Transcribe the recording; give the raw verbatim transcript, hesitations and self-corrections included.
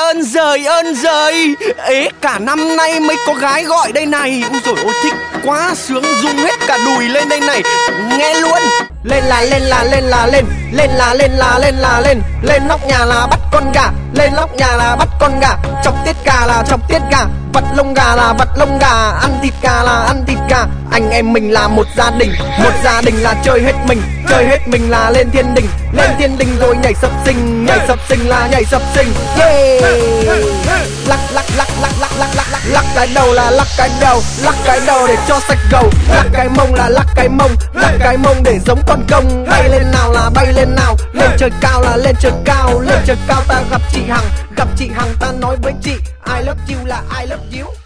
ơn giời ơn giời. Ế cả năm nay mới có gái gọi đây này. Úi dồi ôi thích quá, sướng rung hết cả đùi lên đây này. Nghe luôn. Lên là lên là lên là lên. Lên là lên là lên là lên. Lên nóc nhà là bắt con gà. Lên nóc nhà là bắt con gà. Chọc tiết gà là chọc tiết gà. Vặt lông gà là vặt lông gà. Ăn thịt gà là ăn thịt gà. Anh em mình là một gia đình. Một gia đình là chơi hết mình. Chơi hết mình là lên thiên đình. Lên thiên đình rồi nhảy sập sinh. Nhảy sập sinh là nhảy sập sinh. Yeah. Lắc lắc lắc lắc lắc lắc lắc lắc lắc cái đầu là lắc cái đầu. Lắc cái đầu để cho sạch gầu. Lắc cái mông là lắc cái mông. Lắc cái mông để giống con công. Bay lên nào là bay lên nào. Lên trời cao là lên trời cao. Lên trời cao ta gặp chị Hằng. Gặp chị Hằng ta nói với chị I love you là I love you.